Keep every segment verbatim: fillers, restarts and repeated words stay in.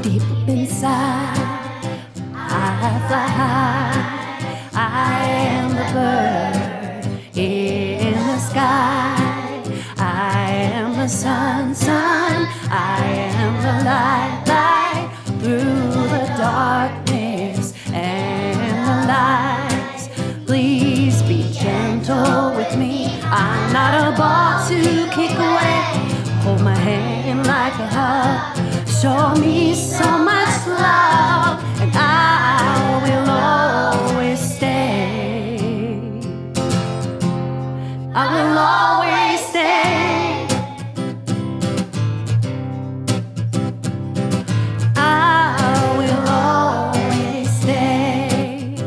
deep inside. I fly high. I am the bird in the sky. I am the sun, sun. I am the light, light through the darkness and the lights. Please be gentle with me. I'm not a ball to kick away. Hold my hand like a hug. Show me so much love, and I will always stay. I will always stay. I will always stay.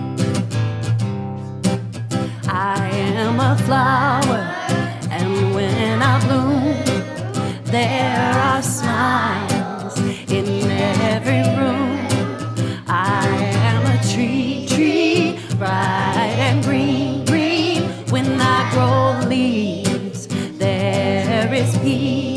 I am a flower, and when I bloom, there are smiles in every room. I am a tree, tree, bright and green, green. When I grow leaves, there is peace.